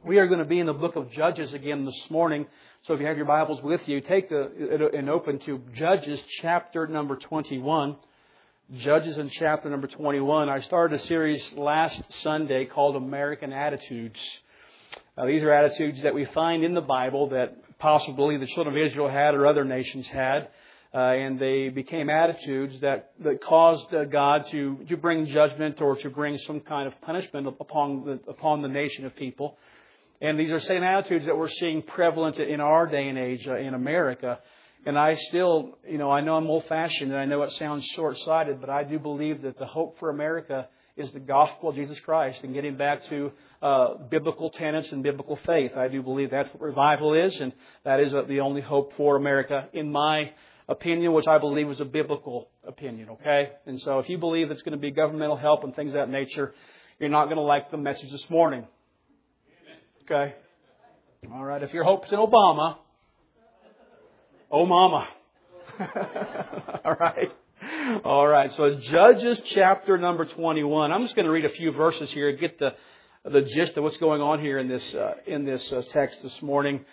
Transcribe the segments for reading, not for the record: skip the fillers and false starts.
We are going to be in the book of Judges again this morning. So if you have your Bibles with you, take and open to Judges chapter number 21. Judges in chapter number 21. I started a series last Sunday called American Attitudes. These are attitudes that we find in the Bible that possibly the children of Israel had or other nations had. And they became attitudes that caused God to bring judgment or to bring some kind of punishment upon the nation of people. And these are the same attitudes that we're seeing prevalent in our day and age in America. And I still, I know I'm old-fashioned and I know it sounds short-sighted, but I do believe that the hope for America is the gospel of Jesus Christ and getting back to biblical tenets and biblical faith. I do believe that's what revival is, and that is the only hope for America in my opinion, which I believe is a biblical opinion, okay? And so if you believe it's going to be governmental help and things of that nature, you're not going to like the message this morning. Okay? All right. If your hope's in Obama, oh mama. All right. All right. So Judges chapter number 21. I'm just going to read a few verses here and get the gist of what's going on here in this text this morning.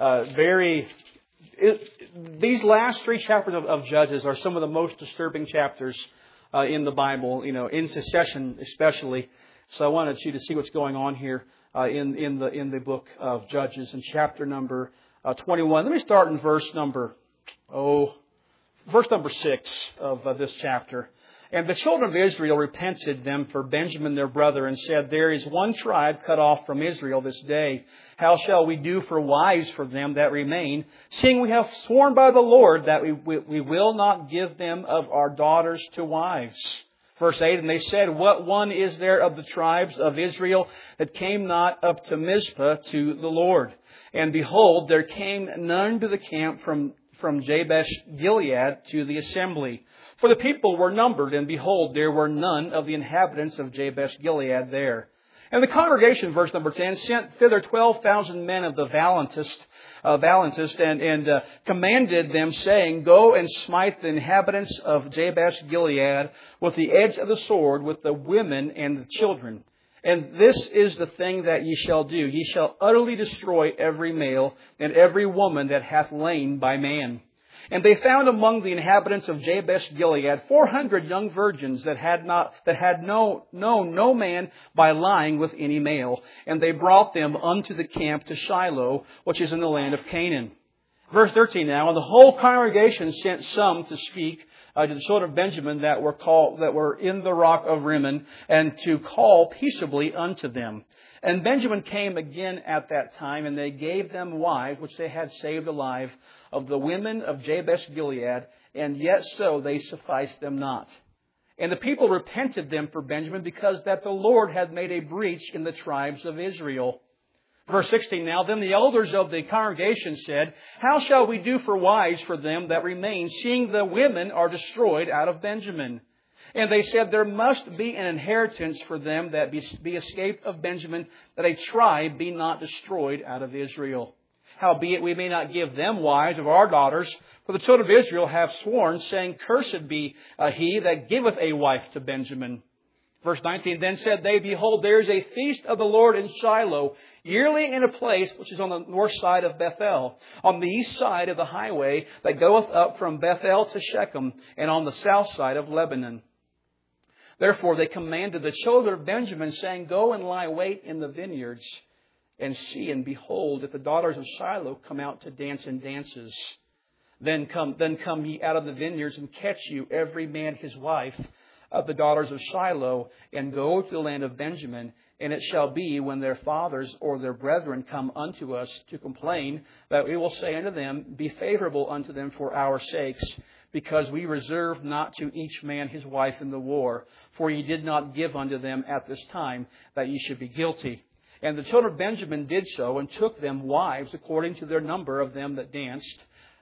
These last three chapters of Judges are some of the most disturbing chapters in the Bible, in succession especially. So I wanted you to see what's going on here in the book of Judges in chapter number 21. Let me start in verse number 6 of this chapter. And the children of Israel repented them for Benjamin their brother and said, "There is one tribe cut off from Israel this day. How shall we do for wives for them that remain, seeing we have sworn by the Lord that we will not give them of our daughters to wives?" Verse 8, and they said, "What one is there of the tribes of Israel that came not up to Mizpah to the Lord? And behold, there came none to the camp from Jabesh Gilead to the assembly. For the people were numbered, and behold, there were none of the inhabitants of Jabesh Gilead there. And the congregation, verse number 10, sent thither 12,000 men of the valiantest and commanded them, saying, Go and smite the inhabitants of Jabesh Gilead with the edge of the sword, with the women and the children. And this is the thing that ye shall do. Ye shall utterly destroy every male and every woman that hath lain by man. And they found among the inhabitants of Jabesh Gilead 400 young virgins that had known no man by lying with any male. And they brought them unto the camp to Shiloh, which is in the land of Canaan. Verse 13 now, and the whole congregation sent some to speak to the children of Benjamin that were in the rock of Rimmon, and to call peaceably unto them. And Benjamin came again at that time, and they gave them wives, which they had saved alive, of the women of Jabesh Gilead, and yet so they sufficed them not. And the people repented them for Benjamin, because that the Lord had made a breach in the tribes of Israel. Verse 16 now, then the elders of the congregation said, How shall we do for wives for them that remain, seeing the women are destroyed out of Benjamin? And they said, There must be an inheritance for them that be escaped of Benjamin, that a tribe be not destroyed out of Israel. Howbeit we may not give them wives of our daughters, for the children of Israel have sworn, saying, Cursed be he that giveth a wife to Benjamin. Verse 19, then said they, Behold, there is a feast of the Lord in Shiloh, yearly in a place which is on the north side of Bethel, on the east side of the highway that goeth up from Bethel to Shechem, and on the south side of Lebanon. Therefore they commanded the children of Benjamin, saying, Go and lie wait in the vineyards, and see, and behold, if the daughters of Shiloh come out to dance in dances. Then come ye out of the vineyards, and catch you every man his wife of the daughters of Shiloh, and go to the land of Benjamin. And it shall be, when their fathers or their brethren come unto us to complain, that we will say unto them, Be favorable unto them for our sakes, because we reserve not to each man his wife in the war. For ye did not give unto them at this time, that ye should be guilty. And the children of Benjamin did so, and took them wives according to their number of them that danced,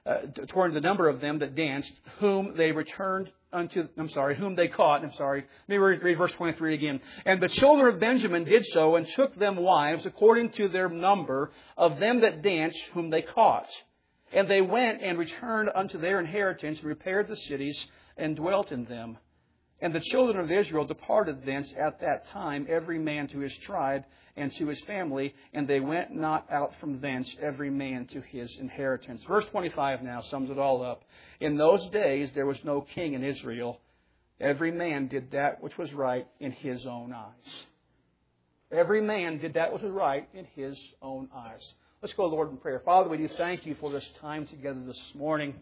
whom they caught. Let me read verse 23 again. And the children of Benjamin did so, and took them wives according to their number of them that danced, whom they caught. And they went and returned unto their inheritance, and repaired the cities, and dwelt in them. And the children of Israel departed thence at that time, every man to his tribe and to his family, and they went not out from thence, every man to his inheritance. Verse 25 now sums it all up. In those days there was no king in Israel. Every man did that which was right in his own eyes. Every man did that which was right in his own eyes. Let's go, Lord, in prayer. Father, we do thank you for this time together this morning.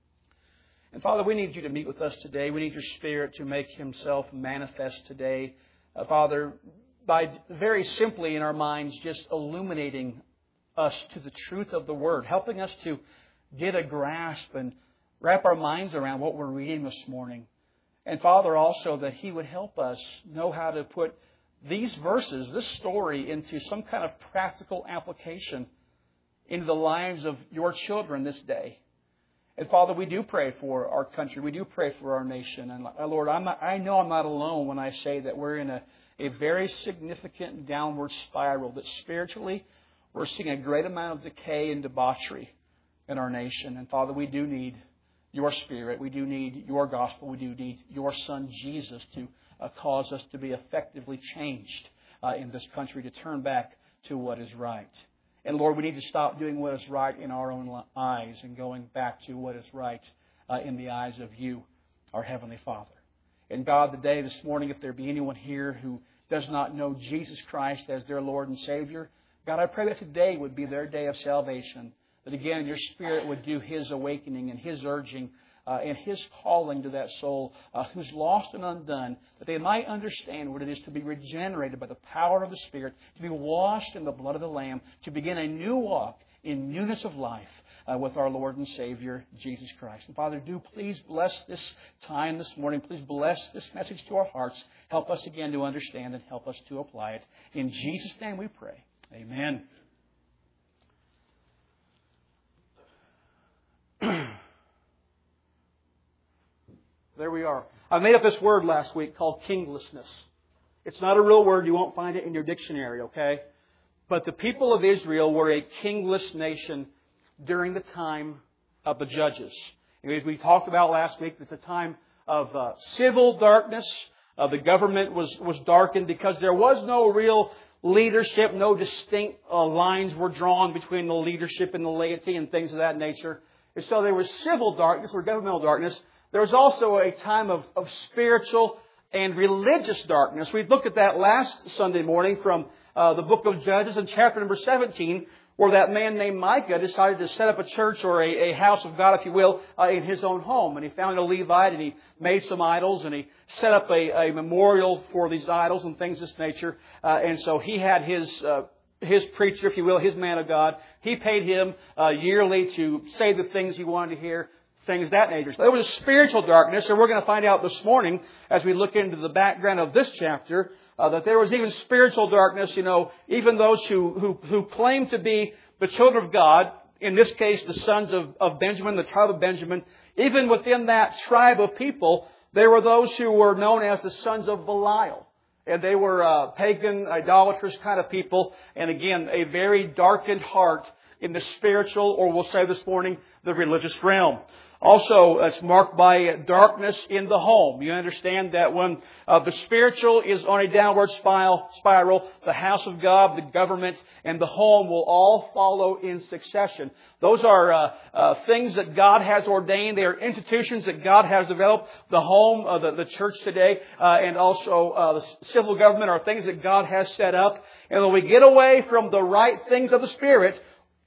And Father, we need you to meet with us today. We need your Spirit to make Himself manifest today. Father, by very simply in our minds just illuminating us to the truth of the Word, helping us to get a grasp and wrap our minds around what we're reading this morning. And Father, also that He would help us know how to put these verses, this story, into some kind of practical application into the lives of your children this day. And Father, we do pray for our country. We do pray for our nation. And Lord, I know I'm not alone when I say that we're in a very significant downward spiral, that spiritually we're seeing a great amount of decay and debauchery in our nation. And Father, we do need your Spirit. We do need your gospel. We do need your Son, Jesus, to cause us to be effectively changed in this country, to turn back to what is right. And Lord, we need to stop doing what is right in our own eyes and going back to what is right in the eyes of you, our Heavenly Father. And God, today, this morning, if there be anyone here who does not know Jesus Christ as their Lord and Savior, God, I pray that today would be their day of salvation. That again, your Spirit would do His awakening and His urging and His calling to that soul who's lost and undone, that they might understand what it is to be regenerated by the power of the Spirit, to be washed in the blood of the Lamb, to begin a new walk in newness of life with our Lord and Savior, Jesus Christ. And Father, do please bless this time this morning. Please bless this message to our hearts. Help us again to understand and help us to apply it. In Jesus' name we pray. Amen. There we are. I made up this word last week called kinglessness. It's not a real word. You won't find it in your dictionary, okay? But the people of Israel were a kingless nation during the time of the judges. And as we talked about last week, it's a time of civil darkness. The government was darkened because there was no real leadership. No distinct lines were drawn between the leadership and the laity and things of that nature. And so there was civil darkness or governmental darkness. There was also a time of spiritual and religious darkness. We looked at that last Sunday morning from the book of Judges in chapter number 17, where that man named Micah decided to set up a church or a house of God, if you will, in his own home. And he found a Levite and he made some idols and he set up a memorial for these idols and things of this nature. And so he had his preacher, if you will, his man of God. He paid him yearly to say the things he wanted to hear. Things of that nature. So there was a spiritual darkness, and we're going to find out this morning, as we look into the background of this chapter, that there was even spiritual darkness. You know, even those who claim to be the children of God, in this case the sons of Benjamin, the tribe of Benjamin, even within that tribe of people, there were those who were known as the sons of Belial. And they were pagan, idolatrous kind of people, and again, a very darkened heart in the spiritual, or we'll say this morning, the religious realm. Also, it's marked by darkness in the home. You understand that when the spiritual is on a downward spiral, the house of God, the government, and the home will all follow in succession. Those are things that God has ordained. They are institutions that God has developed. The home, the church today, and also the civil government are things that God has set up. And when we get away from the right things of the Spirit,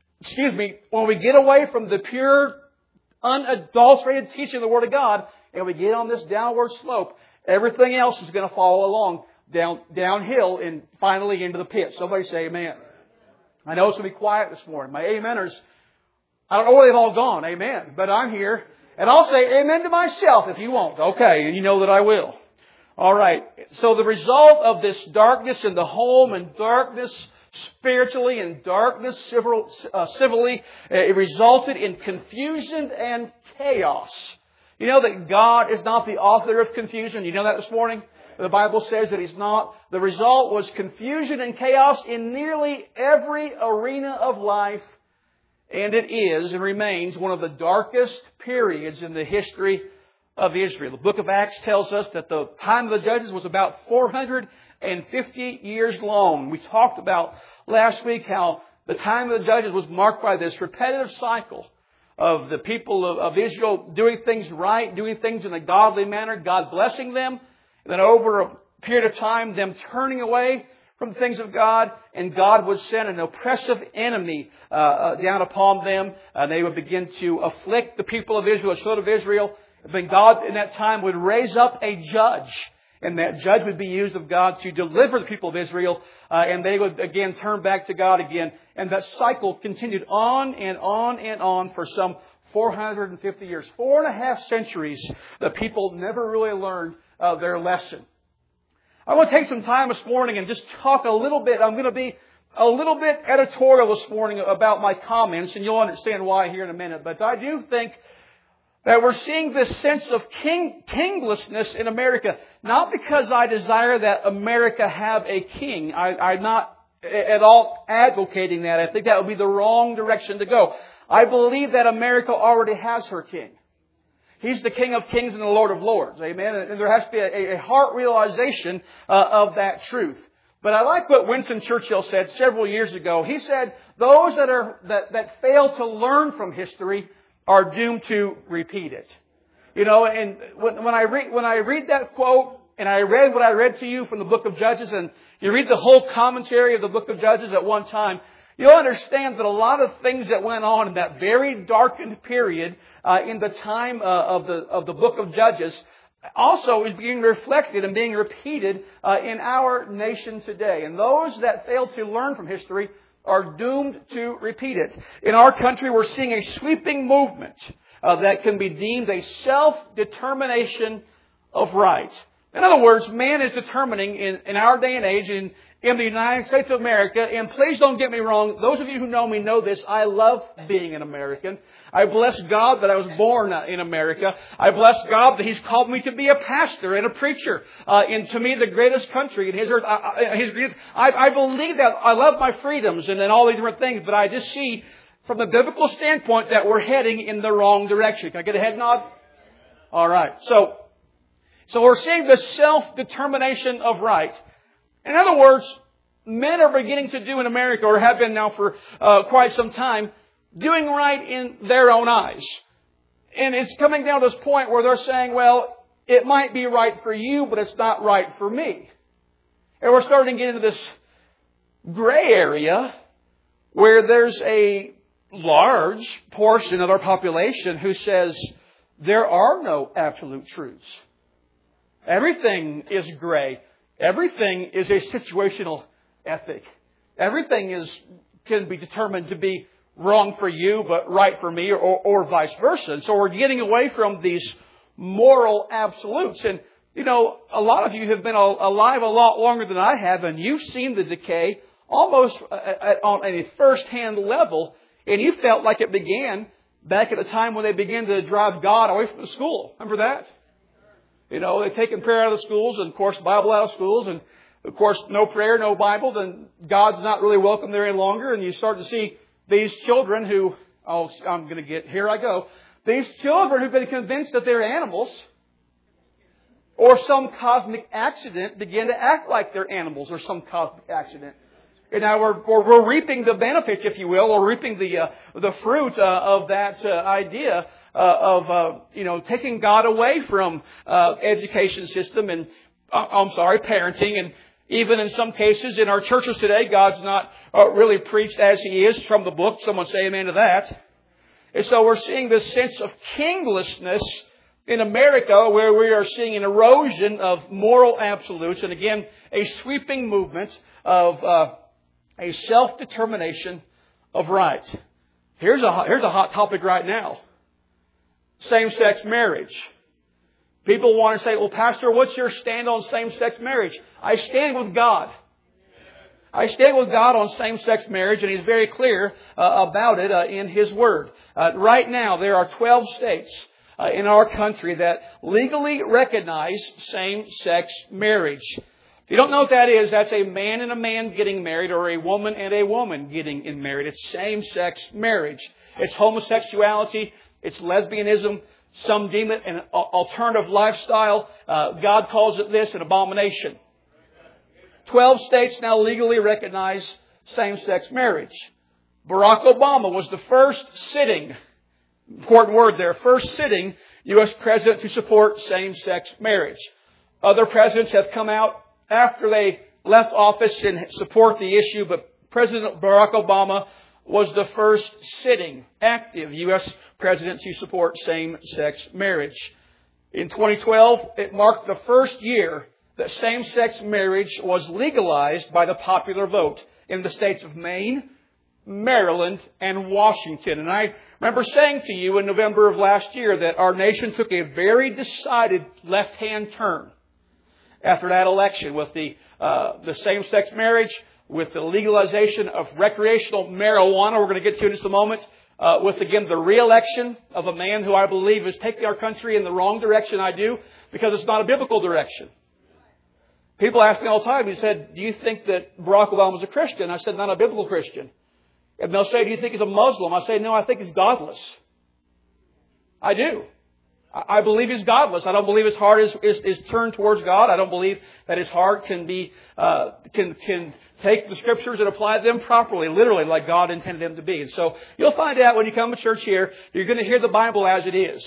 when we get away from the pure, unadulterated teaching of the Word of God, and we get on this downward slope, everything else is going to follow along downhill and finally into the pit. Somebody say amen. I know it's going to be quiet this morning. My ameners, I don't know where they've all gone, amen. But I'm here, and I'll say amen to myself if you won't. Okay, and you know that I will. All right, so the result of this darkness in the home and darkness spiritually and darkness civilly, it resulted in confusion and chaos. You know that God is not the author of confusion. You know that this morning? The Bible says that He's not. The result was confusion and chaos in nearly every arena of life. And it is and remains one of the darkest periods in the history of Israel. The book of Acts tells us that the time of the judges was about 450 years long. We talked about last week how the time of the judges was marked by this repetitive cycle of the people of Israel doing things right, doing things in a godly manner, God blessing them, and then over a period of time, them turning away from the things of God, and God would send an oppressive enemy down upon them, and they would begin to afflict the people of Israel, the children of Israel. Then God in that time would raise up a judge, and that judge would be used of God to deliver the people of Israel, and they would again turn back to God again. And that cycle continued on and on and on for some 450 years. 4.5 centuries, the people never really learned their lesson. I want to take some time this morning and just talk a little bit. I'm going to be a little bit editorial this morning about my comments, and you'll understand why here in a minute. But I do think that we're seeing this sense of kinglessness in America. Not because I desire that America have a king. I'm not at all advocating that. I think that would be the wrong direction to go. I believe that America already has her king. He's the King of Kings and the Lord of Lords. Amen. And there has to be a heart realization of that truth. But I like what Winston Churchill said several years ago. He said, those that fail to learn from history are doomed to repeat it. You know, and when I read that quote, and I read what I read to you from the book of Judges, and you read the whole commentary of the book of Judges at one time, you'll understand that a lot of things that went on in that very darkened period in the time of the book of Judges also is being reflected and being repeated in our nation today. And those that fail to learn from history are doomed to repeat it. In our country, we're seeing a sweeping movement that can be deemed a self-determination of right. In other words, man is determining in our day and age, in the United States of America, and please don't get me wrong, those of you who know me know this, I love being an American. I bless God that I was born in America. I bless God that He's called me to be a pastor and a preacher in, to me, the greatest country in His earth. I believe that. I love my freedoms and all these different things, but I just see from the biblical standpoint that we're heading in the wrong direction. Can I get a head nod? All right. So we're seeing the self-determination of right. In other words, men are beginning to do in America, or have been now for quite some time, doing right in their own eyes. And it's coming down to this point where they're saying, well, it might be right for you, but it's not right for me. And we're starting to get into this gray area where there's a large portion of our population who says there are no absolute truths. Everything is gray. Everything is a situational ethic. Everything can be determined to be wrong for you, but right for me, or vice versa. And so we're getting away from these moral absolutes. And, you know, a lot of you have been alive a lot longer than I have, and you've seen the decay almost on a first-hand level, and you felt like it began back at the time when they began to drive God away from the school. Remember that? You know, they've taken prayer out of the schools, and of course, Bible out of schools, and of course, no prayer, no Bible, then God's not really welcome there any longer, and you start to see these children who, here I go, these children who've been convinced that they're animals, or some cosmic accident, begin to act like they're animals, or some cosmic accident. And now we're reaping the benefits, if you will, or reaping the fruit of that idea of taking God away from education system and parenting, and even in some cases in our churches today, God's not really preached as He is from the book. Someone say amen to that. And so we're seeing this sense of kinglessness in America, where we are seeing an erosion of moral absolutes, and again a sweeping movement of a self-determination of right. Here's a hot topic right now. Same-sex marriage. People want to say, well, Pastor, what's your stand on same-sex marriage? I stand with God. I stand with God on same-sex marriage, and He's very clear about it in His Word. Right now, there are 12 states in our country that legally recognize same-sex marriage. If you don't know what that is, that's a man and a man getting married, or a woman and a woman getting married. It's same-sex marriage. It's homosexuality. It's lesbianism. Some deem it an alternative lifestyle. God calls it this, an abomination. 12 states now legally recognize same-sex marriage. Barack Obama was the first sitting, important word there, first sitting U.S. president to support same-sex marriage. Other presidents have come out after they left office and support the issue, but President Barack Obama was the first sitting active U.S. president to support same-sex marriage. In 2012, it marked the first year that same-sex marriage was legalized by the popular vote in the states of Maine, Maryland, and Washington. And I remember saying to you in November of last year that our nation took a very decided left-hand turn after that election with the same-sex marriage, with the legalization of recreational marijuana, we're going to get to in just a moment, with, again, the re-election of a man who I believe is taking our country in the wrong direction. I do, because it's not a biblical direction. People ask me all the time, he said, do you think that Barack Obama was a Christian? I said, not a biblical Christian. And they'll say, do you think he's a Muslim? I say, no, I think he's godless. I do. I believe he's godless. I don't believe his heart is turned towards God. I don't believe that his heart can be, can take the Scriptures and apply them properly, literally, like God intended them to be. And so you'll find out when you come to church here, you're going to hear the Bible as it is.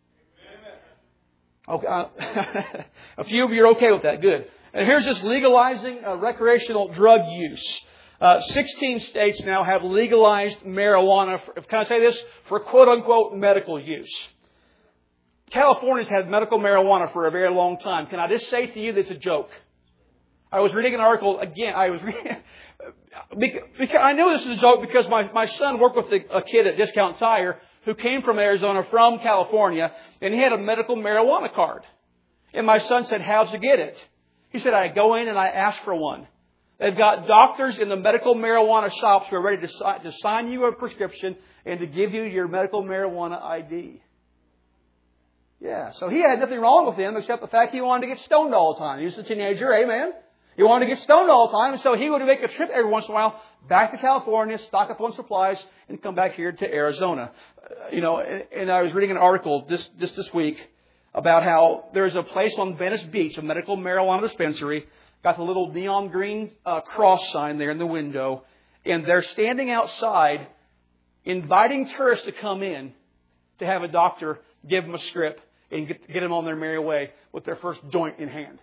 Okay, a few of you are okay with that. Good. And here's just legalizing recreational drug use. 16 states now have legalized marijuana, can I say this, for quote-unquote medical use. California's had medical marijuana for a very long time. Can I just say to you that it's a joke? I was reading an article, again, because I know this is a joke because my son worked with a kid at Discount Tire who came from Arizona, from California, and he had a medical marijuana card. And my son said, how'd you get it? He said, I go in and I ask for one. They've got doctors in the medical marijuana shops who are ready to sign you a prescription and to give you your medical marijuana ID. Yeah, so he had nothing wrong with him except the fact he wanted to get stoned all the time. He was a teenager, amen? He wanted to get stoned all the time, and so he would make a trip every once in a while back to California, stock up on supplies, and come back here to Arizona. And I was reading an article just this week about how there's a place on Venice Beach, a medical marijuana dispensary, got the little neon green cross sign there in the window, and they're standing outside inviting tourists to come in to have a doctor give them a script and get them on their merry way with their first joint in hand.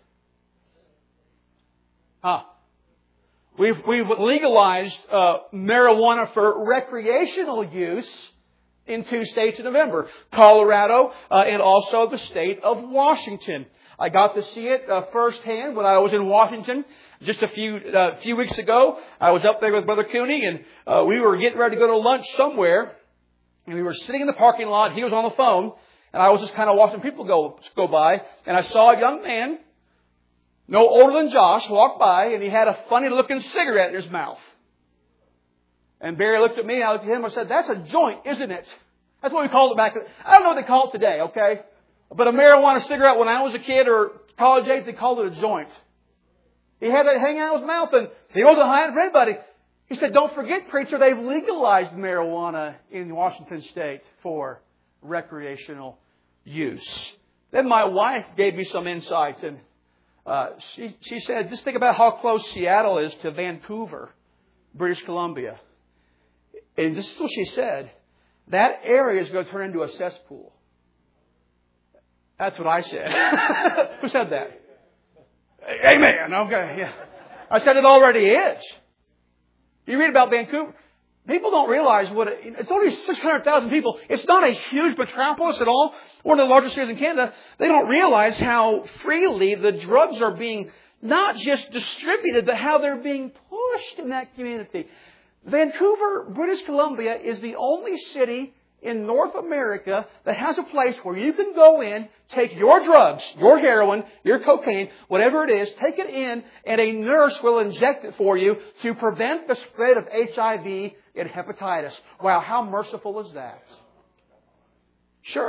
We've legalized marijuana for recreational use in 2 states in November, Colorado and also the state of Washington. I got to see it firsthand when I was in Washington just a few weeks ago. I was up there with Brother Cooney, and we were getting ready to go to lunch somewhere, and we were sitting in the parking lot. He was on the phone, and I was just kind of watching people go by, and I saw a young man, no older than Josh, walk by, and he had a funny-looking cigarette in his mouth. And Barry looked at me, and I looked at him and said, that's a joint, isn't it? That's what we called it back then. I don't know what they call it today, okay? But a marijuana cigarette, when I was a kid or college age, they called it a joint. He had that hanging out of his mouth, and he wasn't hiding from anybody. He said, don't forget, preacher, they've legalized marijuana in Washington State for recreational use. Then my wife gave me some insight, and she said, just think about how close Seattle is to Vancouver, British Columbia. And this is what she said. That area is going to turn into a cesspool. That's what I said. Who said that? Amen. Okay, yeah. I said it already is. You read about Vancouver. People don't realize it's only 600,000 people. It's not a huge metropolis at all. One of the largest cities in Canada. They don't realize how freely the drugs are being not just distributed, but how they're being pushed in that community. Vancouver, British Columbia is the only city in North America that has a place where you can go in, take your drugs, your heroin, your cocaine, whatever it is, take it in, and a nurse will inject it for you to prevent the spread of HIV and hepatitis. Wow, how merciful is that? Sure.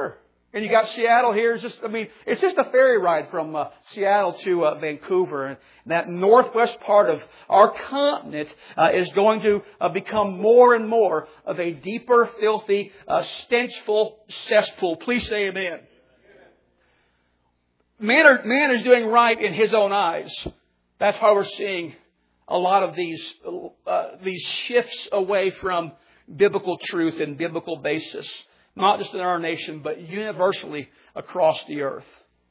And you got Seattle here. It's just a ferry ride from Seattle to Vancouver. And that northwest part of our continent is going to become more and more of a deeper, filthy, stenchful cesspool. Please say amen. Man is doing right in his own eyes. That's why we're seeing a lot of these shifts away from biblical truth and biblical basis. Not just in our nation, but universally across the earth.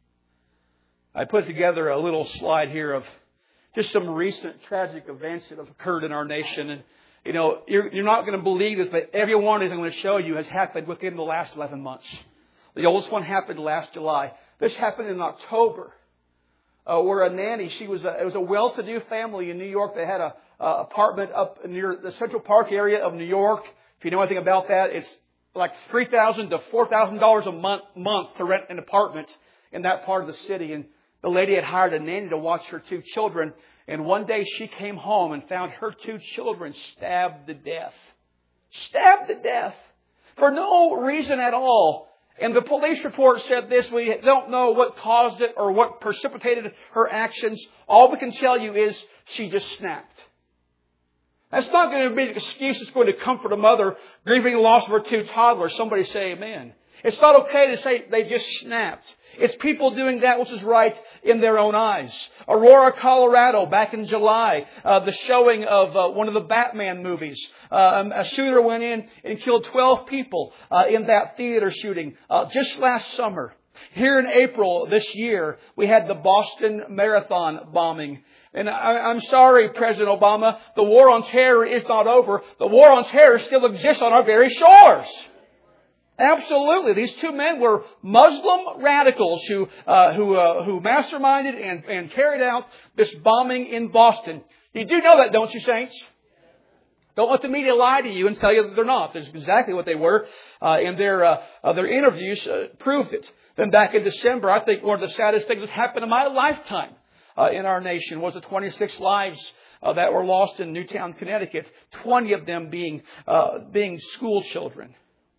I put together a little slide here of just some recent tragic events that have occurred in our nation. And, you're not going to believe this, but every one of them I'm going to show you has happened within the last 11 months. The oldest one happened last July. This happened in October, where a nanny, it was a well-to-do family in New York. They had a apartment up near the Central Park area of New York. If you know anything about that, it's like $3,000 to $4,000 a month to rent an apartment in that part of the city. And the lady had hired a nanny to watch her 2 children. And one day she came home and found her 2 children stabbed to death. Stabbed to death. For no reason at all. And the police report said this: we don't know what caused it or what precipitated her actions. All we can tell you is she just snapped. That's not going to be an excuse that's going to comfort a mother grieving the loss of her 2 toddlers. Somebody say amen. It's not okay to say they just snapped. It's people doing that which is right in their own eyes. Aurora, Colorado, back in July, the showing of one of the Batman movies. A shooter went in and killed 12 people in that theater shooting just last summer. Here in April this year, we had the Boston Marathon bombing. And I'm sorry, President Obama, the war on terror is not over. The war on terror still exists on our very shores. Absolutely. These 2 men were Muslim radicals who masterminded and carried out this bombing in Boston. You do know that, don't you, saints? Don't let the media lie to you and tell you that they're not. That's exactly what they were. And their interviews proved it. Then back in December, I think one of the saddest things that happened in my lifetime in our nation was the 26 lives that were lost in Newtown, Connecticut. 20 of them being school children.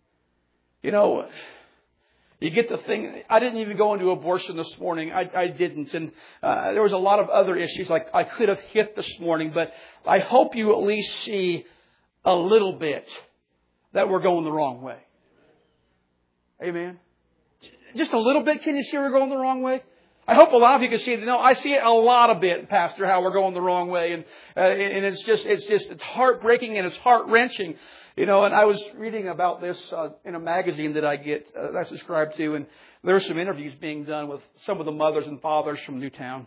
You get the thing. I didn't even go into abortion this morning. I didn't. And there was a lot of other issues like I could have hit this morning. But I hope you at least see a little bit that we're going the wrong way. Amen. Just a little bit. Can you see we're going the wrong way? I hope a lot of you can see it. No, I see it a lot of bit, Pastor, how we're going the wrong way. And it's heartbreaking and it's heart-wrenching. And I was reading about this in a magazine that I subscribe to, and there were some interviews being done with some of the mothers and fathers from Newtown.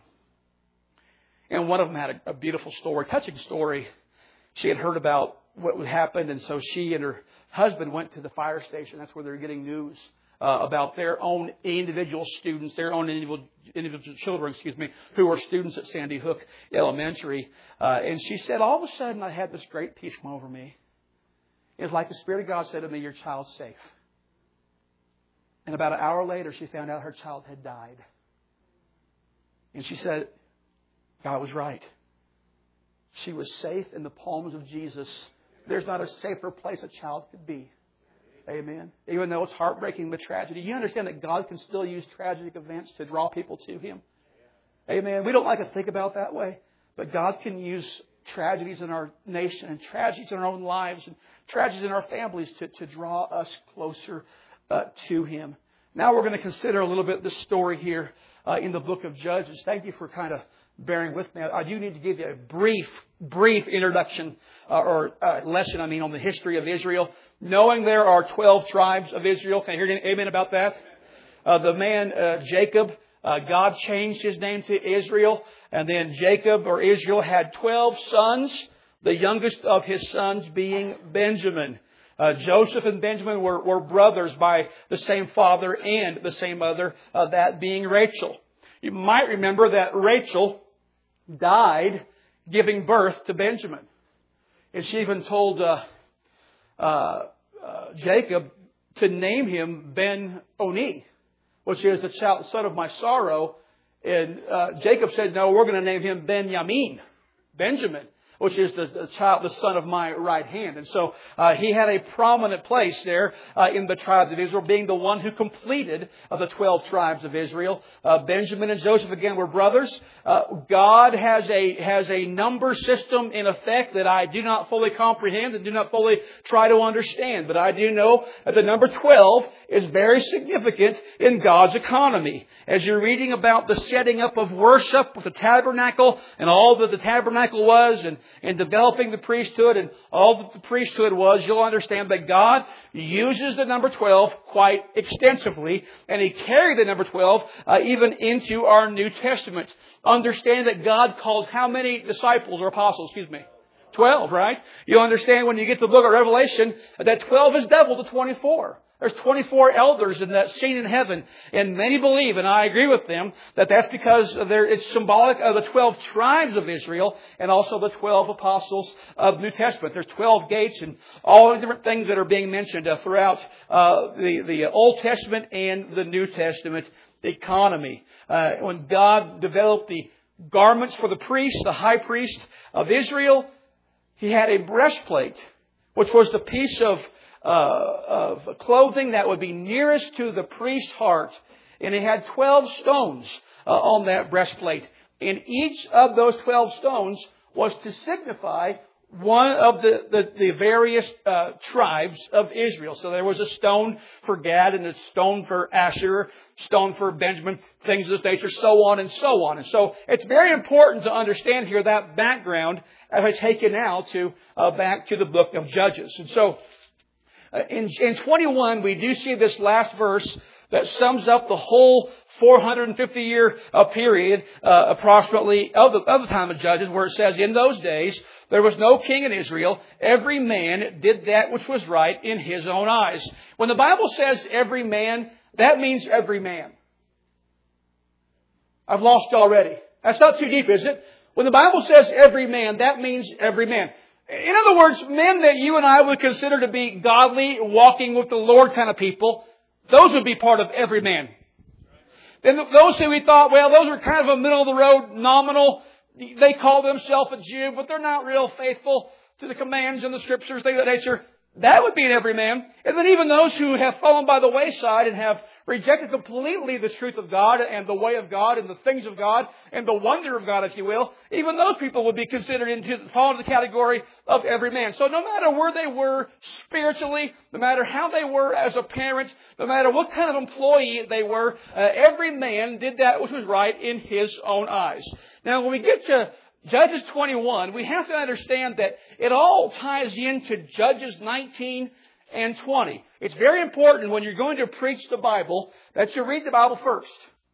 And one of them had a beautiful story, touching story. She had heard about what would happen, and so she and her husband went to the fire station. That's where they're getting news about their own individual students, their own individual children, who were students at Sandy Hook Elementary. And she said, all of a sudden I had this great peace come over me. It was like the Spirit of God said to me, your child's safe. And about an hour later, she found out her child had died. And she said, God was right. She was safe in the palms of Jesus. There's not a safer place a child could be. Amen. Even though it's heartbreaking, but tragedy. You understand that God can still use tragic events to draw people to Him? Amen. We don't like to think about that way. But God can use tragedies in our nation and tragedies in our own lives and tragedies in our families to draw us closer to Him. Now we're going to consider a little bit this story here in the book of Judges. Thank you for kind of bearing with me. I do need to give you a brief introduction or lesson, on the history of Israel. Knowing there are 12 tribes of Israel. Can I hear an amen about that? The man Jacob, God changed his name to Israel. And then Jacob or Israel had 12 sons. The youngest of his sons being Benjamin. Joseph and Benjamin were brothers by the same father and the same mother, that being Rachel. You might remember that Rachel died giving birth to Benjamin. And she even told Jacob to name him Ben-Oni, which is the son of my sorrow. And Jacob said, no, we're going to name him Ben-Yamin, Benjamin. which is the child, the son of my right hand. And so he had a prominent place there in the tribes of Israel, being the one who completed the 12 tribes of Israel. Benjamin and Joseph, again, were brothers. God has a number system in effect that I do not fully comprehend and do not fully try to understand. But I do know that the number 12 is very significant in God's economy. As you're reading about the setting up of worship with the tabernacle and all that the tabernacle was and developing the priesthood and all that the priesthood was, you'll understand that God uses the number 12 quite extensively, and He carried the number 12 even into our New Testament. Understand that God called how many disciples or apostles, 12, right? You'll understand when you get to the book of Revelation that 12 is double to 24. There's 24 elders in that scene in heaven. And many believe, and I agree with them, that that's because it's symbolic of the 12 tribes of Israel and also the 12 apostles of the New Testament. There's 12 gates and all the different things that are being mentioned throughout the Old Testament and the New Testament economy. When God developed the garments for the priest, the high priest of Israel, he had a breastplate, which was the piece of clothing that would be nearest to the priest's heart. And he had 12 stones on that breastplate. And each of those 12 stones was to signify one of the various tribes of Israel. So there was a stone for Gad and a stone for Asher, stone for Benjamin, things of this nature, so on and so on. And so it's very important to understand here that background as I take you now to back to the book of Judges. And so in 21, we do see this last verse that sums up the whole 450-year period, approximately, of the time of Judges, where it says, "In those days, there was no king in Israel. Every man did that which was right in his own eyes." When the Bible says every man, that means every man. I've lost you already. That's not too deep, is it? When the Bible says every man, that means every man. In other words, men that you and I would consider to be godly, walking with the Lord kind of people, those would be part of every man. Then those who we thought, well, those are kind of a middle of the road, nominal. They call themselves a Jew, but they're not real faithful to the commands in the Scriptures, things of that nature. That would be an every man. And then even those who have fallen by the wayside and have rejected completely the truth of God and the way of God and the things of God and the wonder of God, if you will, even those people would be considered fall into the category of every man. So no matter where they were spiritually, no matter how they were as a parent, no matter what kind of employee they were, every man did that which was right in his own eyes. Now, when we get to Judges 21, we have to understand that it all ties into Judges 19 and 20. It's very important when you're going to preach the Bible that you read the Bible first.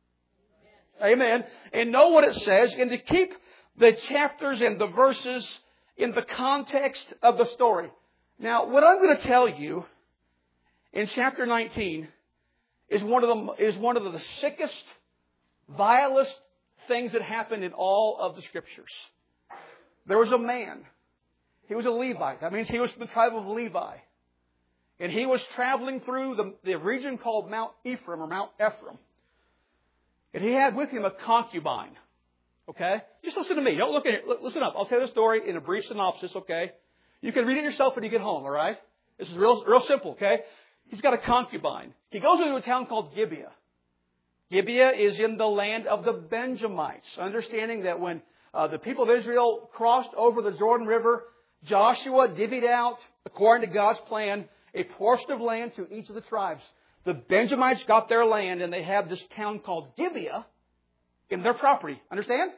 Amen. And know what it says, and to keep the chapters and the verses in the context of the story. Now, what I'm going to tell you in chapter 19 is one of the sickest, vilest things that happened in all of the Scriptures. There was a man. He was a Levite. That means he was from the tribe of Levi. And he was traveling through the region called Mount Ephraim or Mount Ephraim. And he had with him a concubine. Okay? Just listen to me. Don't look at it. Listen up. I'll tell you the story in a brief synopsis, okay? You can read it yourself when you get home, all right? This is real simple, okay? He's got a concubine. He goes into a town called Gibeah. Gibeah is in the land of the Benjamites. Understanding that when the people of Israel crossed over the Jordan River, Joshua divvied out, according to God's plan, a portion of land to each of the tribes. The Benjamites got their land, and they have this town called Gibeah in their property. Understand?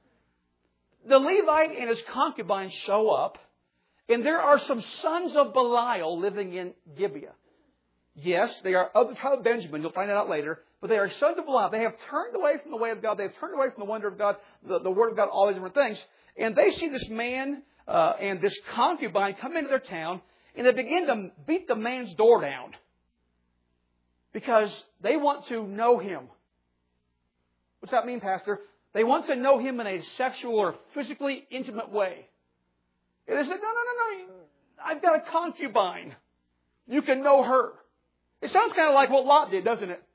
The Levite and his concubine show up, and there are some sons of Belial living in Gibeah. Yes, they are of the tribe of Benjamin. You'll find that out later. But they are sons of Belial. They have turned away from the way of God. They have turned away from the wonder of God, the Word of God, all these different things. And they see this man and this concubine come into their town, and they begin to beat the man's door down because they want to know him. What's that mean, Pastor? They want to know him in a sexual or physically intimate way. And they said, no. I've got a concubine. You can know her. It sounds kind of like what Lot did, doesn't it?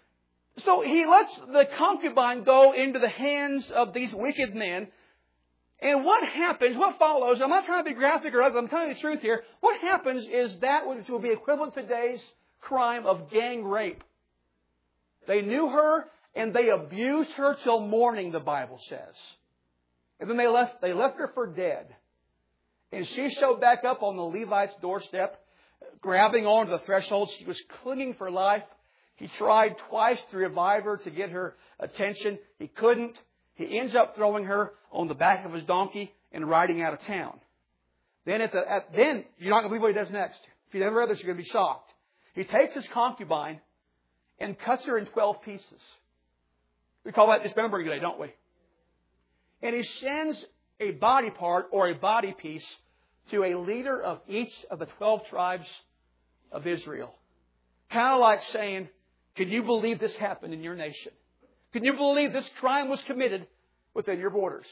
So he lets the concubine go into the hands of these wicked men. And what happens, what follows, I'm not trying to be graphic or ugly, I'm telling you the truth here. What happens is that which will be equivalent to today's crime of gang rape. They knew her and they abused her till morning, the Bible says. And then they left her for dead. And she showed back up on the Levite's doorstep, grabbing onto the threshold. She was clinging for life. He tried twice to revive her to get her attention. He couldn't. He ends up throwing her on the back of his donkey and riding out of town. Then then you're not going to believe what he does next. If you never read this, you're going to be shocked. He takes his concubine and cuts her in 12 pieces. We call that dismembering today, don't we? And he sends a body part or a body piece to a leader of each of the 12 tribes of Israel. Kind of like saying, can you believe this happened in your nation? Can you believe this crime was committed within your borders?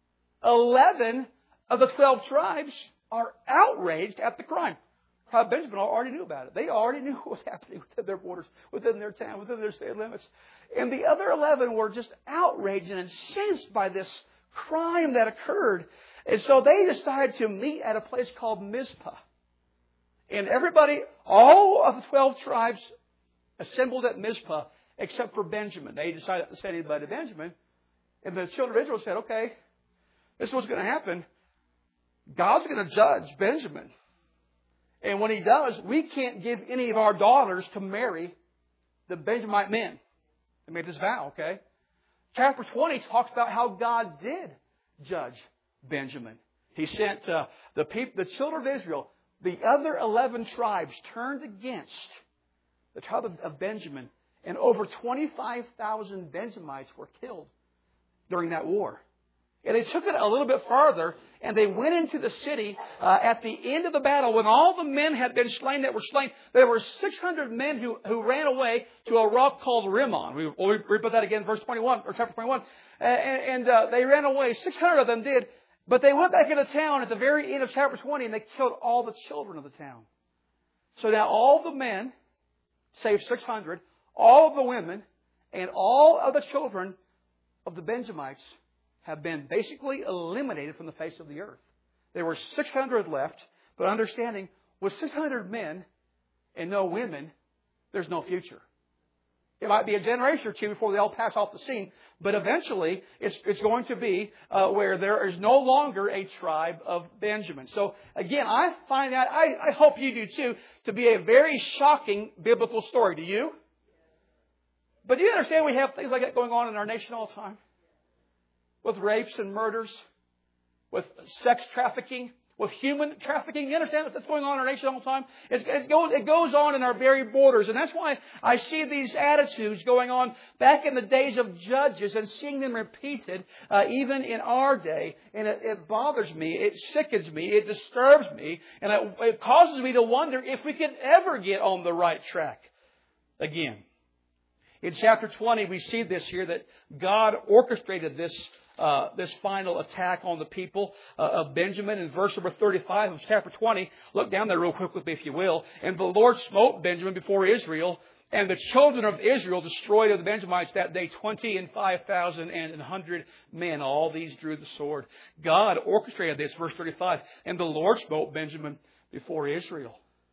11 of the 12 tribes are outraged at the crime. Benjamin already knew about it. They already knew what was happening within their borders, within their town, within their state limits. And the other 11 were just outraged and incensed by this crime that occurred. And so they decided to meet at a place called Mizpah. And everybody, all of the 12 tribes assembled at Mizpah except for Benjamin. They decided not to send anybody to Benjamin. And the children of Israel said, okay, this is what's going to happen. God's going to judge Benjamin. And when He does, we can't give any of our daughters to marry the Benjamite men. They made this vow, okay? Chapter 20 talks about how God did judge Benjamin. He sent the children of Israel. The other 11 tribes turned against the tribe of Benjamin. And over 25,000 Benjamites were killed during that war. And they took it a little bit farther, and they went into the city at the end of the battle when all the men had been slain that were slain. There were 600 men who ran away to a rock called Rimmon. We put that again in verse 21, or chapter 21. And they ran away. 600 of them did. But they went back into town at the very end of chapter 20, and they killed all the children of the town. So now all the men, save 600, all of the women, and all of the children of the Benjamites have been basically eliminated from the face of the earth. There were 600 left, but understanding, with 600 men and no women, there's no future. It might be a generation or two before they all pass off the scene, but eventually it's going to be where there is no longer a tribe of Benjamin. So again, I find that, I hope you do too, to be a very shocking biblical story. Do you? But do you understand we have things like that going on in our nation all the time? With rapes and murders, with sex trafficking, with human trafficking. You understand what's going on in our nation all the time? It goes on in our very borders. And that's why I see these attitudes going on back in the days of Judges and seeing them repeated even in our day. And it bothers me. It sickens me. It disturbs me. And it causes me to wonder if we could ever get on the right track again. In chapter 20, we see this here, that God orchestrated this final attack on the people of Benjamin. In verse number 35 of chapter 20, look down there real quick with me if you will. And the Lord smote Benjamin before Israel, and the children of Israel destroyed of the Benjamites that day 25,000 and 100 men. All these drew the sword. God orchestrated this, verse 35. And the Lord smote Benjamin before Israel.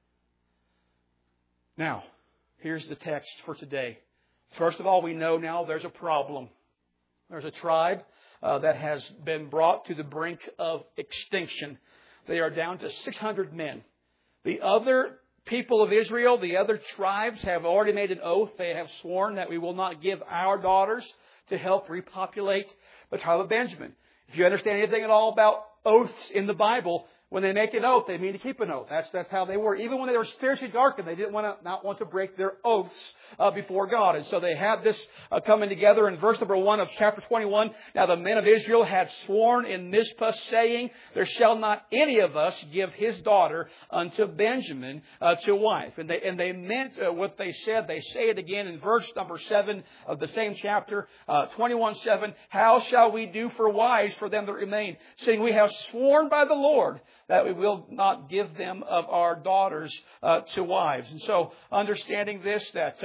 Now, here's the text for today. First of all, we know now there's a problem. There's a tribe that has been brought to the brink of extinction. They are down to 600 men. The other people of Israel, the other tribes, have already made an oath. They have sworn that we will not give our daughters to help repopulate the tribe of Benjamin. If you understand anything at all about oaths in the Bible, when they make an oath, they mean to keep an oath. That's how they were. Even when they were spiritually darkened, they didn't not want to break their oaths before God. And so they had this coming together in verse number 1 of chapter 21. Now the men of Israel had sworn in Mizpah, saying, there shall not any of us give his daughter unto Benjamin to wife. And they meant what they said. They say it again in verse number 7 of the same chapter, 21:7. How shall we do for wives for them that remain? Saying, we have sworn by the Lord that we will not give them of our daughters to wives. And so, understanding this, that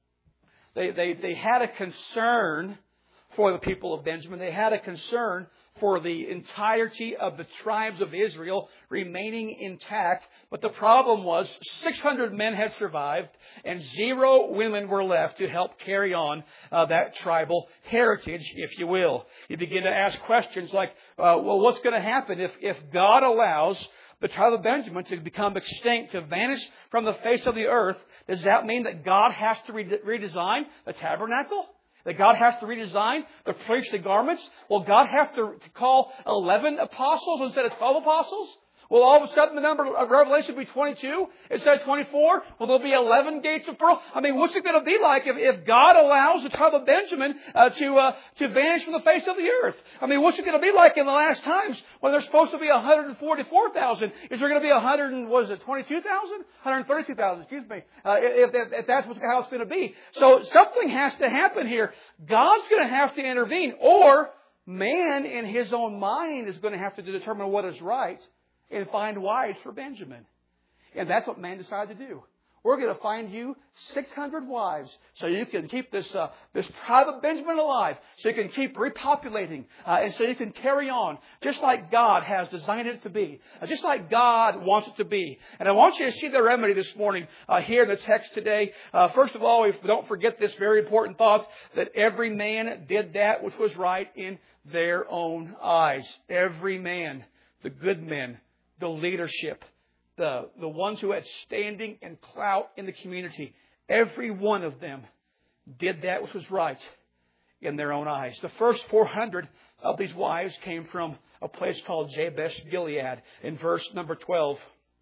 they had a concern for the people of Benjamin. They had a concern for the entirety of the tribes of Israel remaining intact. But the problem was 600 men had survived and 0 women were left to help carry on that tribal heritage, if you will. You begin to ask questions like, well, what's going to happen if God allows the tribe of Benjamin to become extinct, to vanish from the face of the earth? Does that mean that God has to redesign the tabernacle? That God has to redesign the priestly garments? Will God have to call 11 apostles instead of 12 apostles? Will all of a sudden the number of Revelation be 22 instead of 24? Will there be 11 gates of pearl? I mean, what's it going to be like if God allows the tribe of Benjamin to vanish from the face of the earth? I mean, what's it going to be like in the last times when there's supposed to be 144,000? Is there going to be 22,000? 132,000, excuse me. If that's how it's going to be. So something has to happen here. God's going to have to intervene, or man in his own mind is going to have to determine what is right and find wives for Benjamin. And that's what man decided to do. We're going to find you 600 wives so you can keep this tribe of Benjamin alive, so you can keep repopulating, and so you can carry on just like God has designed it to be, just like God wants it to be. And I want you to see the remedy this morning here in the text today. First of all, don't forget this very important thought, that every man did that which was right in their own eyes. Every man, the good men, the leadership, the ones who had standing and clout in the community, every one of them did that which was right in their own eyes. The first 400 of these wives came from a place called Jabesh Gilead in verse number 12.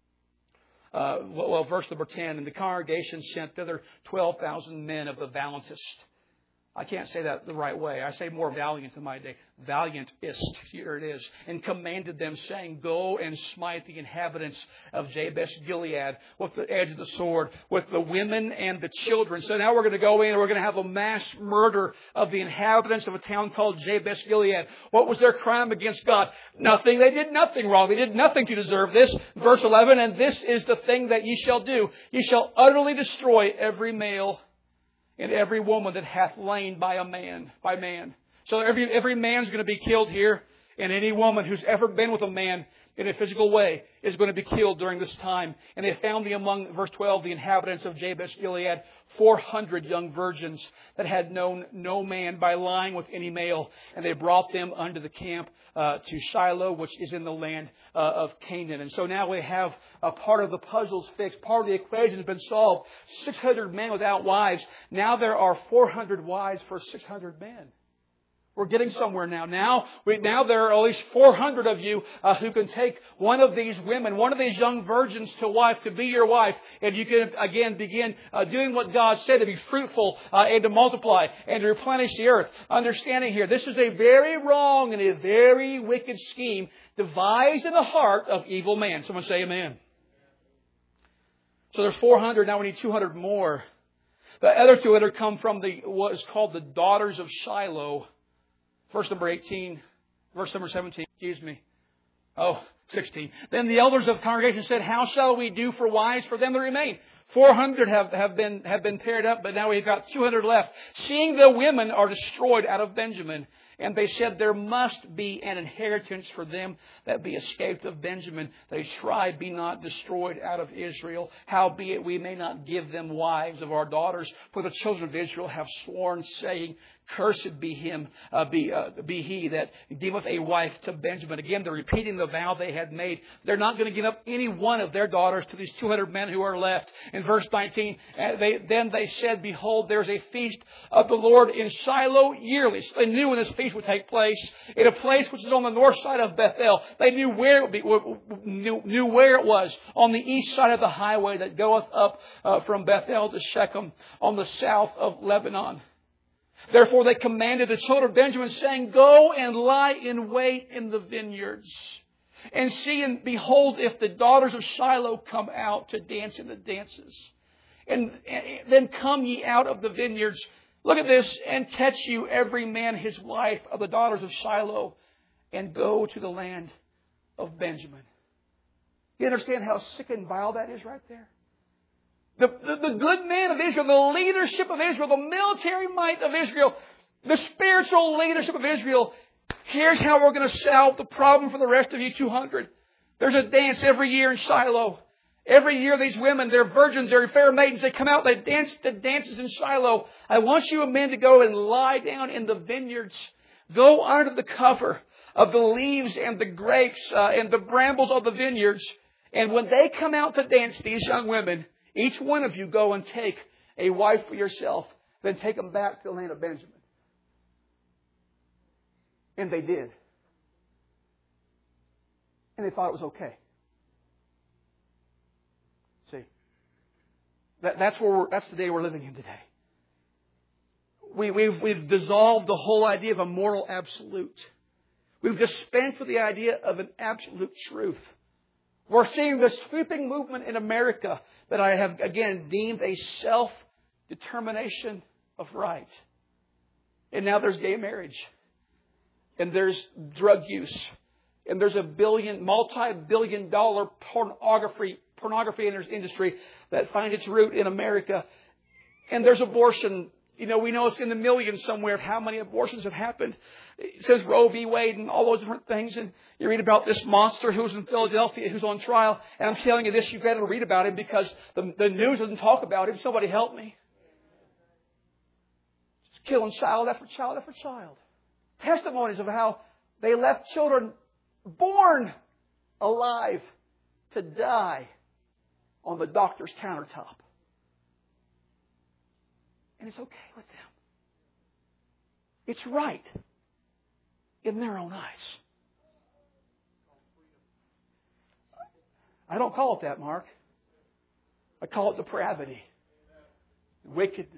Verse number 10. And the congregation sent thither 12,000 men of the valiantest. I can't say that the right way. I say more valiant in my day. Valiantest. Here it is. And commanded them, saying, go and smite the inhabitants of Jabesh Gilead with the edge of the sword, with the women and the children. So now we're going to go in and we're going to have a mass murder of the inhabitants of a town called Jabesh Gilead. What was their crime against God? Nothing. They did nothing wrong. They did nothing to deserve this. Verse 11, and this is the thing that ye shall do. Ye shall utterly destroy every male and every woman that hath lain by man. So every man's going to be killed here, and any woman who's ever been with a man in a physical way is going to be killed during this time. And they found among, verse 12, the inhabitants of Jabesh Gilead, 400 young virgins that had known no man by lying with any male. And they brought them unto the camp to Shiloh, which is in the land of Canaan. And so now we have a part of the puzzles fixed. Part of the equation has been solved. 600 men without wives. Now there are 400 wives for 600 men. We're getting somewhere now. Now there are at least 400 of you who can take one of these women, one of these young virgins to wife, to be your wife. And you can, again, begin doing what God said, to be fruitful and to multiply and to replenish the earth. Understanding here, this is a very wrong and a very wicked scheme devised in the heart of evil man. Someone say amen. So there's 400. Now we need 200 more. The other 200 come from what is called the daughters of Shiloh. Verse number 17, 16. Then the elders of the congregation said, how shall we do for wives for them that remain? 400 have been paired up, but now we've got 200 left. Seeing the women are destroyed out of Benjamin. And they said, there must be an inheritance for them that be escaped of Benjamin, that a tribe be not destroyed out of Israel. Howbeit we may not give them wives of our daughters, for the children of Israel have sworn, saying, cursed be him, be he that giveth a wife to Benjamin. Again, they're repeating the vow they had made. They're not going to give up any one of their daughters to these 200 men who are left. In verse 19, then they said, behold, there's a feast of the Lord in Shiloh yearly. So they knew when this feast would take place, in a place which is on the north side of Bethel. They knew where it was, on the east side of the highway that goeth up from Bethel to Shechem, on the south of Lebanon. Therefore they commanded the children of Benjamin, saying, go and lie in wait in the vineyards, and see and behold if the daughters of Shiloh come out to dance in the dances. And then come ye out of the vineyards. Look at this, and catch you every man his wife of the daughters of Shiloh, and go to the land of Benjamin. You understand how sick and vile that is right there? The good men of Israel, the leadership of Israel, the military might of Israel, the spiritual leadership of Israel Here's how we're going to solve the problem for the rest of you 200. There's a dance every year in Shiloh. Every year these women, they're virgins, they're fair maidens, they come out, they dance the dances in Shiloh. I want you men to go and lie down in the vineyards. Go under the cover of the leaves and the grapes and the brambles of the vineyards. And when they come out to dance, these young women, each one of you go and take a wife for yourself. Then take them back to the land of Benjamin. And they did. And they thought it was okay. See, that's the day we're living in today. We've dissolved the whole idea of a moral absolute. We've dispensed with the idea of an absolute truth. We're seeing the sweeping movement in America that I have, again, deemed a self-determination of right. And now there's gay marriage. And there's drug use. And there's a multi-billion dollar pornography industry that finds its root in America. And there's abortion. We know it's in the millions somewhere of how many abortions have happened. It says Roe v. Wade and all those different things. And you read about this monster who's in Philadelphia who's on trial. And I'm telling you this, you've got to read about him because the news doesn't talk about him. Somebody help me. Just killing child after child after child. Testimonies of how they left children born alive to die on the doctor's countertop. And it's okay with them. It's right in their own eyes. I don't call it that, Mark. I call it depravity, wickedness,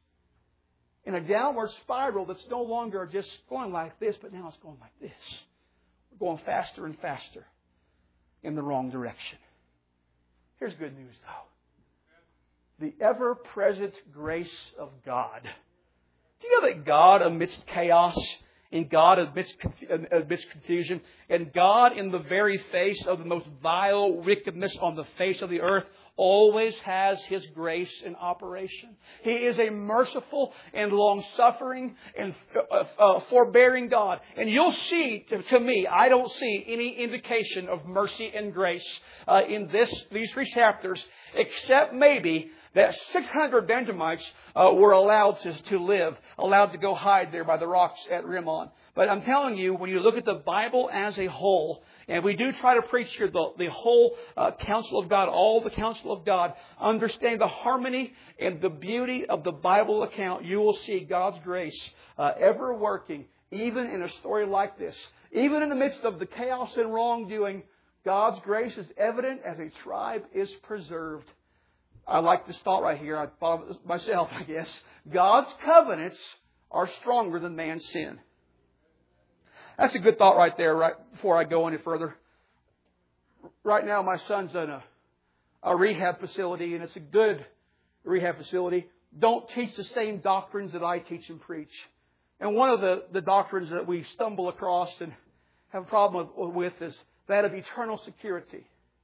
in a downward spiral that's no longer just going like this, but now it's going like this. We're going faster and faster in the wrong direction. Here's good news, though. The ever-present grace of God. Do you know that God amidst chaos, and God amidst confusion, and God in the very face of the most vile wickedness on the face of the earth always has His grace in operation. He is a merciful and long-suffering and forbearing God. And you'll see, to me, I don't see any indication of mercy and grace in these 3 chapters, except maybe that 600 Benjamites were allowed to live, allowed to go hide there by the rocks at Rimmon. But I'm telling you, when you look at the Bible as a whole, and we do try to preach here the whole counsel of God, all the counsel of God, understand the harmony and the beauty of the Bible account, you will see God's grace ever working, even in a story like this. Even in the midst of the chaos and wrongdoing, God's grace is evident as a tribe is preserved. I like this thought right here. I thought of it myself, I guess. God's covenants are stronger than man's sin. That's a good thought right there, right before I go any further. Right now, my son's in a rehab facility, and it's a good rehab facility. Don't teach the same doctrines that I teach and preach. And one of the doctrines that we stumble across and have a problem with is that of eternal security.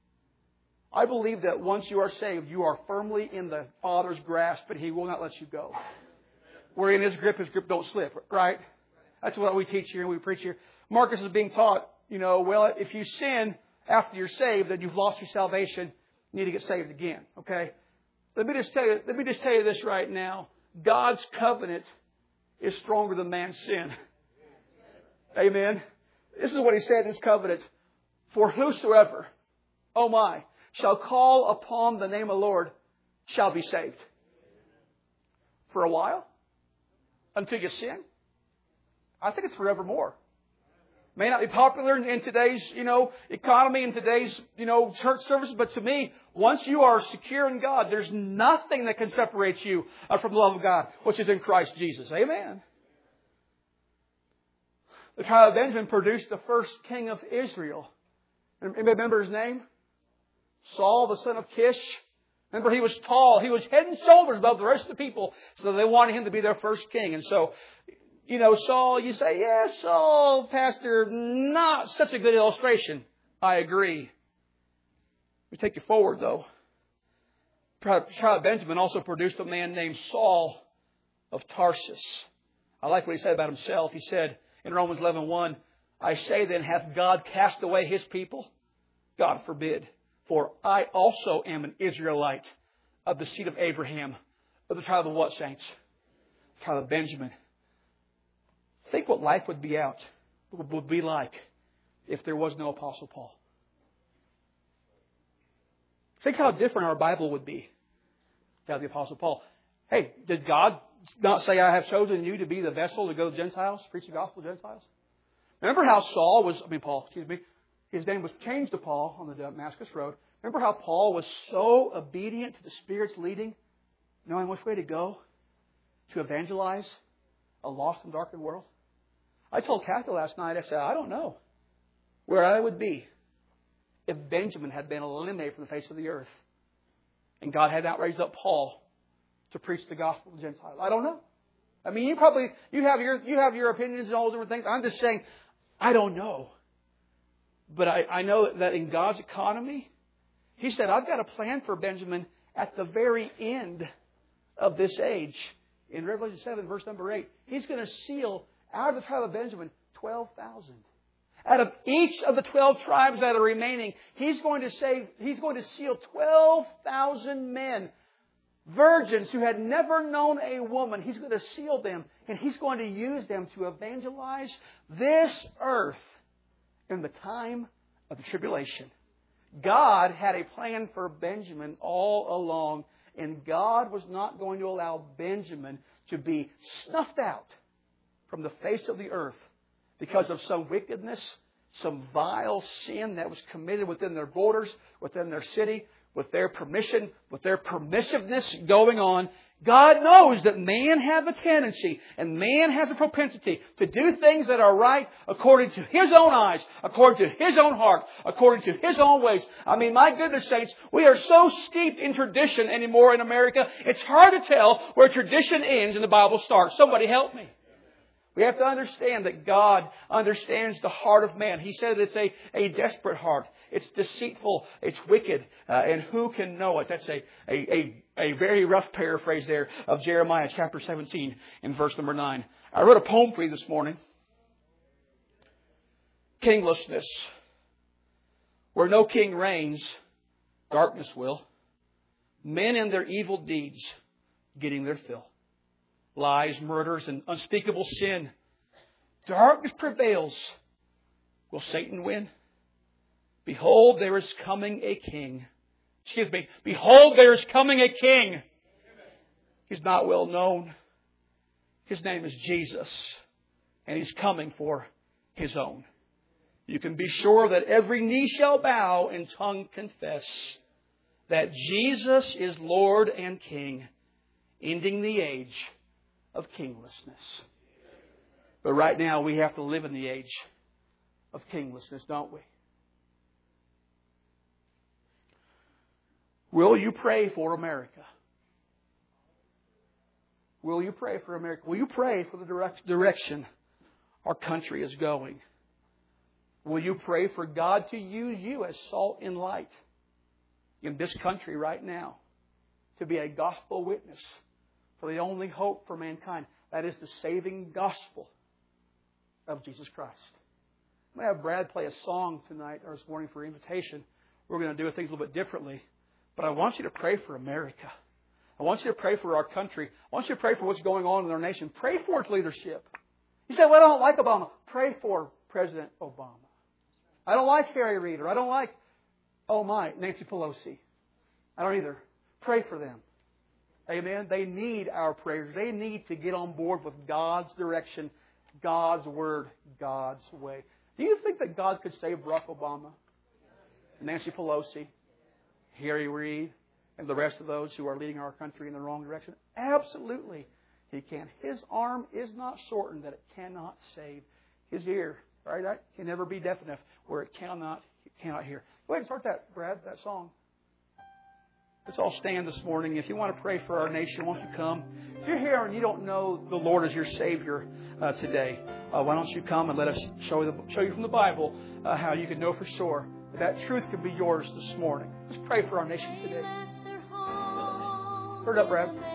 I believe that once you are saved, you are firmly in the Father's grasp, but He will not let you go. We're in His grip don't slip, right? That's what we teach here and we preach here. Marcus is being taught, well, if you sin after you're saved, then you've lost your salvation. You need to get saved again, okay? Let me just tell you this right now. God's covenant is stronger than man's sin. Amen. This is what He said in His covenant. For whosoever, shall call upon the name of the Lord shall be saved. For a while? Until you sin? I think it's forevermore. May not be popular in today's, economy, in today's, church services, but to me, once you are secure in God, there's nothing that can separate you from the love of God, which is in Christ Jesus. Amen. The tribe of Benjamin produced the first king of Israel. Anybody remember his name? Saul, the son of Kish. Remember, he was tall. He was head and shoulders above the rest of the people. So they wanted him to be their first king. And so, Saul, you say, yeah, Saul, Pastor, not such a good illustration. I agree. We take you forward, though. The tribe of Benjamin also produced a man named Saul of Tarsus. I like what he said about himself. He said, in Romans 11:1, I say then, hath God cast away His people? God forbid. For I also am an Israelite of the seed of Abraham, of the tribe of what, saints? The tribe of Benjamin. Think what life would be like if there was no Apostle Paul. Think how different our Bible would be without the Apostle Paul. Hey, did God not say, I have chosen you to be the vessel to go to the Gentiles, preach the gospel to Gentiles? Remember how Paul, his name was changed to Paul on the Damascus Road. Remember how Paul was so obedient to the Spirit's leading, knowing which way to go to evangelize a lost and darkened world? I told Kathy last night, I said, I don't know where I would be if Benjamin had been eliminated from the face of the earth and God had not raised up Paul to preach the gospel to Gentiles. I don't know. I mean, you have your opinions and all those different things. I'm just saying, I don't know. But I know that in God's economy, He said, I've got a plan for Benjamin at the very end of this age. In Revelation 7, verse number 8, He's going to seal out of the tribe of Benjamin 12,000. Out of each of the 12 tribes that are remaining, He's going to seal 12,000 men, virgins who had never known a woman. He's going to seal them, and He's going to use them to evangelize this earth in the time of the tribulation. God had a plan for Benjamin all along, and God was not going to allow Benjamin to be snuffed out from the face of the earth because of some wickedness, some vile sin that was committed within their borders, within their city, with their permission, with their permissiveness going on. God knows that man has a tendency and man has a propensity to do things that are right according to his own eyes, according to his own heart, according to his own ways. I mean, my goodness, saints, we are so steeped in tradition anymore in America, it's hard to tell where tradition ends and the Bible starts. Somebody help me. We have to understand that God understands the heart of man. He said it's a desperate heart. It's deceitful. It's wicked. And who can know it? That's a very rough paraphrase there of Jeremiah chapter 17 in verse number 9. I wrote a poem for you this morning. Kinglessness. Where no king reigns, darkness will. Men in their evil deeds getting their fill. Lies, murders, and unspeakable sin. Darkness prevails. Will Satan win? Behold, there is coming a king. Excuse me. Behold, there is coming a king. He's not well known. His name is Jesus. And He's coming for His own. You can be sure that every knee shall bow and tongue confess that Jesus is Lord and King, ending the age of kinglessness. But right now we have to live in the age of kinglessness, don't we? Will you pray for America? Will you pray for America? Will you pray for the direction our country is going? Will you pray for God to use you as salt and light in this country right now to be a gospel witness for the only hope for mankind? That is the saving gospel of Jesus Christ. I'm going to have Brad play a song tonight or this morning for invitation. We're going to do things a little bit differently. But I want you to pray for America. I want you to pray for our country. I want you to pray for what's going on in our nation. Pray for its leadership. You say, well, I don't like Obama. Pray for President Obama. I don't like Harry Reid. I don't like, Nancy Pelosi. I don't either. Pray for them. Amen. They need our prayers. They need to get on board with God's direction, God's Word, God's way. Do you think that God could save Barack Obama, Nancy Pelosi, Harry Reid, and the rest of those who are leading our country in the wrong direction? Absolutely, He can. His arm is not shortened that it cannot save. His ear, right, can never be deaf enough where it cannot hear. Go ahead and start that, Brad, that song. Let's all stand this morning. If you want to pray for our nation, won't you come? If you're here and you don't know the Lord as your Savior today, why don't you come and let us show you from the Bible how you can know for sure that truth can be yours this morning. Let's pray for our nation today. Turn it up, Brad.